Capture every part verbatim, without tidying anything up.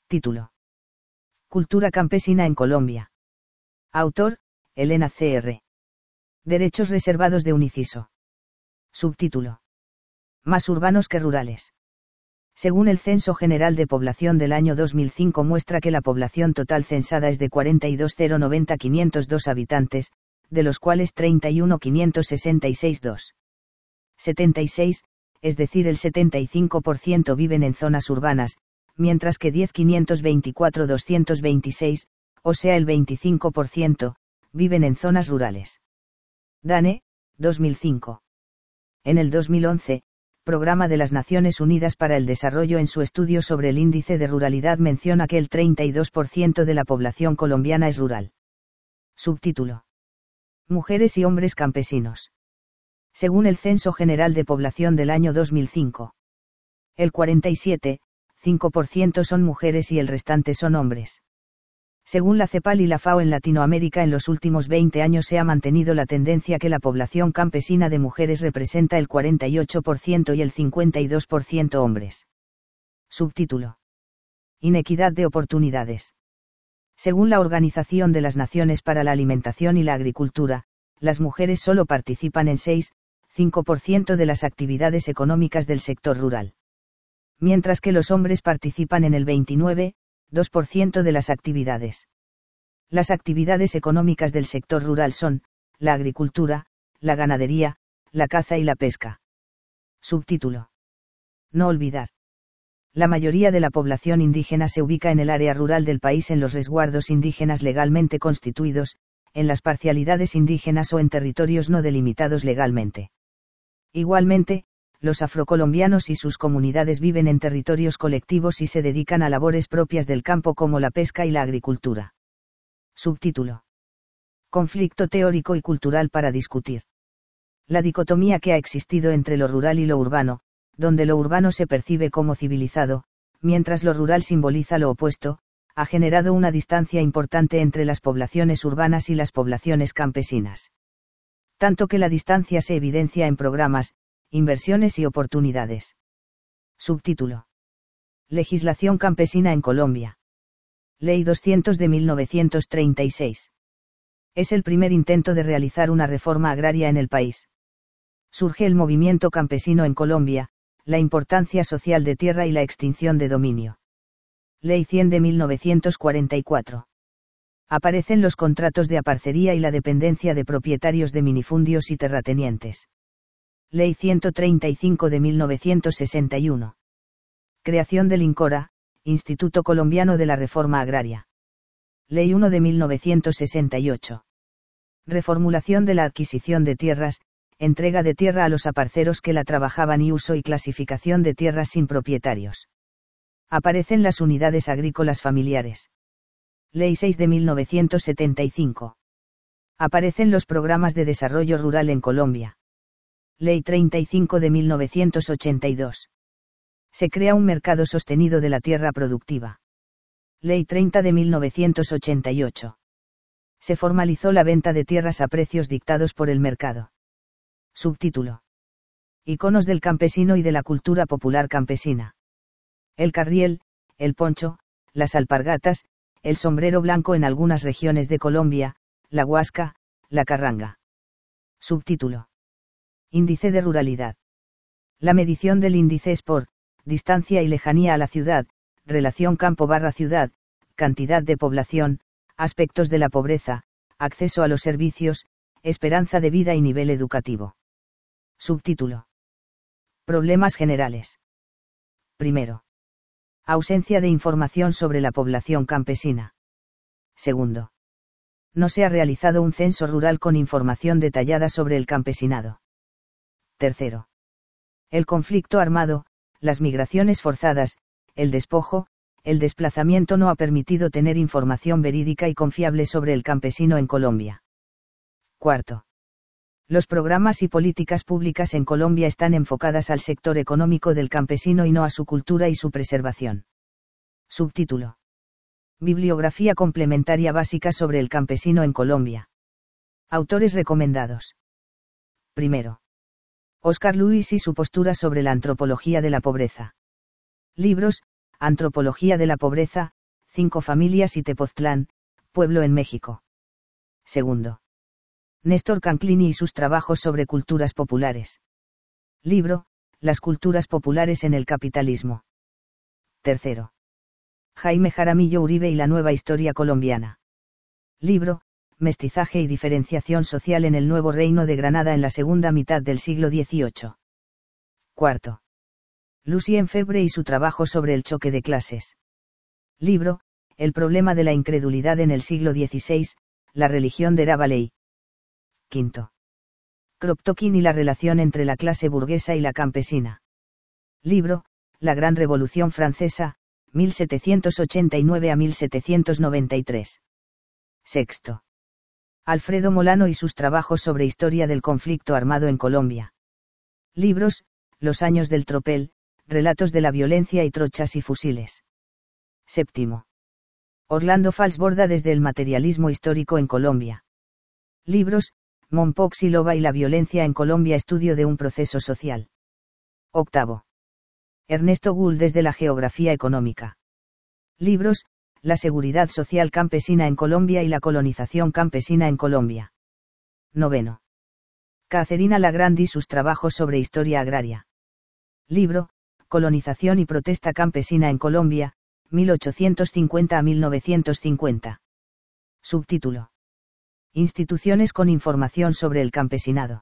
Título: Cultura campesina en Colombia. Autor: Elena C R Derechos reservados de Uniciso. Subtítulo: Más urbanos que rurales. Según el Censo General de Población del año dos mil cinco muestra que la población total censada es de cuarenta y dos mil noventa quinientos dos habitantes, de los cuales treinta y un mil quinientos sesenta y seis mil doscientos setenta y seis, es decir el setenta y cinco por ciento viven en zonas urbanas, mientras que diez mil quinientos veinticuatro mil doscientos veintiséis, o sea el veinticinco por ciento, viven en zonas rurales. DANE, dos mil cinco. En el dos mil once, Programa de las Naciones Unidas para el Desarrollo en su estudio sobre el índice de ruralidad menciona que el treinta y dos por ciento de la población colombiana es rural. Subtítulo: Mujeres y hombres campesinos. Según el Censo General de Población del año dos mil cinco, el cuarenta y siete coma cinco por ciento son mujeres y el restante son hombres. Según la CEPAL y la FAO, en Latinoamérica en los últimos veinte años se ha mantenido la tendencia que la población campesina de mujeres representa el cuarenta y ocho por ciento y el cincuenta y dos por ciento hombres. Subtítulo: Inequidad de oportunidades. Según la Organización de las Naciones para la Alimentación y la Agricultura, las mujeres solo participan en seis coma cinco por ciento de las actividades económicas del sector rural. Mientras que los hombres participan en el veintinueve coma dos por ciento de las actividades. Las actividades económicas del sector rural son, la agricultura, la ganadería, la caza y la pesca. Subtítulo: No olvidar. La mayoría de la población indígena se ubica en el área rural del país, en los resguardos indígenas legalmente constituidos, en las parcialidades indígenas o en territorios no delimitados legalmente. Igualmente, los afrocolombianos y sus comunidades viven en territorios colectivos y se dedican a labores propias del campo como la pesca y la agricultura. Subtítulo: Conflicto teórico y cultural para discutir. La dicotomía que ha existido entre lo rural y lo urbano, donde lo urbano se percibe como civilizado, mientras lo rural simboliza lo opuesto, ha generado una distancia importante entre las poblaciones urbanas y las poblaciones campesinas. Tanto que la distancia se evidencia en programas, inversiones y oportunidades. Subtítulo: Legislación campesina en Colombia. Ley doscientos de mil novecientos treinta y seis. Es el primer intento de realizar una reforma agraria en el país. Surge el movimiento campesino en Colombia, la importancia social de tierra y la extinción de dominio. Ley cien de mil novecientos cuarenta y cuatro. Aparecen los contratos de aparcería y la dependencia de propietarios de minifundios y terratenientes. Ley ciento treinta y cinco de mil novecientos sesenta y uno. Creación del INCORA, Instituto Colombiano de la Reforma Agraria. Ley uno de mil novecientos sesenta y ocho. Reformulación de la adquisición de tierras, entrega de tierra a los aparceros que la trabajaban y uso y clasificación de tierras sin propietarios. Aparecen las unidades agrícolas familiares. Ley seis de mil novecientos setenta y cinco. Aparecen los programas de desarrollo rural en Colombia. Ley treinta y cinco de mil novecientos ochenta y dos. Se crea un mercado sostenido de la tierra productiva. Ley treinta de mil novecientos ochenta y ocho. Se formalizó la venta de tierras a precios dictados por el mercado. Subtítulo: Iconos del campesino y de la cultura popular campesina. El carriel, el poncho, las alpargatas, el sombrero blanco en algunas regiones de Colombia, la huasca, la carranga. Subtítulo: Índice de ruralidad. La medición del índice es por distancia y lejanía a la ciudad, relación campo barra ciudad, cantidad de población, aspectos de la pobreza, acceso a los servicios, esperanza de vida y nivel educativo. Subtítulo: Problemas generales. Primero. Ausencia de información sobre la población campesina. Segundo. No se ha realizado un censo rural con información detallada sobre el campesinado. Tercero. El conflicto armado, las migraciones forzadas, el despojo, el desplazamiento no ha permitido tener información verídica y confiable sobre el campesino en Colombia. Cuarto. Los programas y políticas públicas en Colombia están enfocadas al sector económico del campesino y no a su cultura y su preservación. Subtítulo: Bibliografía complementaria básica sobre el campesino en Colombia. Autores recomendados. Primero. Oscar Luis y su postura sobre la antropología de la pobreza. Libros: Antropología de la pobreza, Cinco familias y Tepoztlán, pueblo en México. Segundo. Néstor Canclini y sus trabajos sobre culturas populares. Libro, Las culturas populares en el capitalismo. Tercero. Jaime Jaramillo Uribe y la nueva historia colombiana. Libro, Mestizaje y diferenciación social en el nuevo reino de Granada en la segunda mitad del siglo dieciocho. Cuarto. Lucien Febvre y su trabajo sobre el choque de clases. Libro, El problema de la incredulidad en el siglo dieciséis, la religión de Rabelais. Quinto. Kropotkin y la relación entre la clase burguesa y la campesina. Libro, La Gran Revolución Francesa, mil setecientos ochenta y nueve a mil setecientos noventa y tres. Sexto. Alfredo Molano y sus trabajos sobre historia del conflicto armado en Colombia. Libros, Los años del tropel, relatos de la violencia y trochas y fusiles. Séptimo. Orlando Falsborda desde el materialismo histórico en Colombia. Libros, Mompox y Loba y la violencia en Colombia, estudio de un proceso social. Octavo. Ernesto Gould desde la geografía económica. Libros, La seguridad social campesina en Colombia y la colonización campesina en Colombia. Noveno. Caterina Lagrand y sus trabajos sobre historia agraria. Libro, Colonización y protesta campesina en Colombia, mil ochocientos cincuenta a mil novecientos cincuenta. Subtítulo. Instituciones con información sobre el campesinado.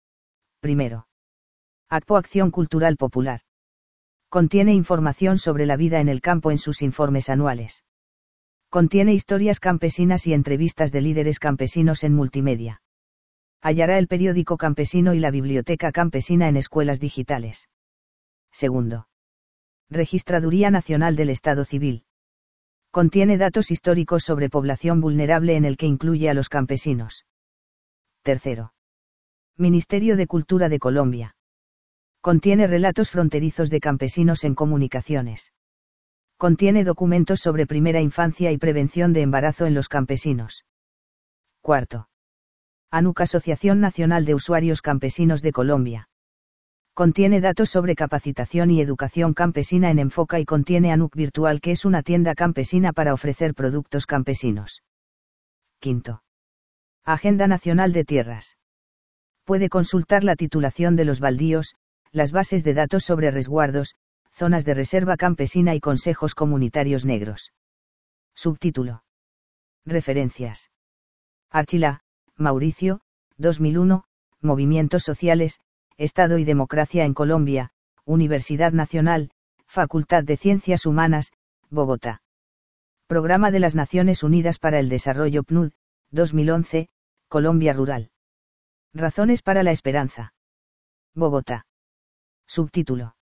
Primero. ACPO Acción Cultural Popular. Contiene información sobre la vida en el campo en sus informes anuales. Contiene historias campesinas y entrevistas de líderes campesinos en multimedia. Hallará el periódico campesino y la biblioteca campesina en escuelas digitales. Segundo. Registraduría Nacional del Estado Civil. Contiene datos históricos sobre población vulnerable en el que incluye a los campesinos. Tercero. Ministerio de Cultura de Colombia. Contiene relatos fronterizos de campesinos en comunicaciones. Contiene documentos sobre primera infancia y prevención de embarazo en los campesinos. Cuarto. ANUC Asociación Nacional de Usuarios Campesinos de Colombia. Contiene datos sobre capacitación y educación campesina en Enfoca y contiene ANUC Virtual, que es una tienda campesina para ofrecer productos campesinos. Quinto. Agenda Nacional de Tierras. Puede consultar la titulación de los baldíos, las bases de datos sobre resguardos, zonas de reserva campesina y consejos comunitarios negros. Subtítulo. Referencias. Archila, Mauricio, dos mil uno, Movimientos Sociales, Estado y Democracia en Colombia, Universidad Nacional, Facultad de Ciencias Humanas, Bogotá. Programa de las Naciones Unidas para el Desarrollo P N U D, dos mil once, Colombia Rural. Razones para la Esperanza. Bogotá. Subtítulo.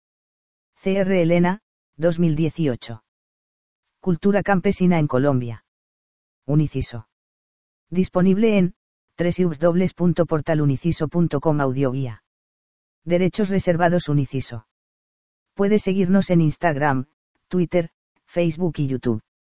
C R Elena, dos mil dieciocho. Cultura campesina en Colombia. Uniciso. Disponible en doble u doble u doble u punto portal uniciso punto com audioguía. Derechos reservados Uniciso. Puede seguirnos en Instagram, Twitter, Facebook y YouTube.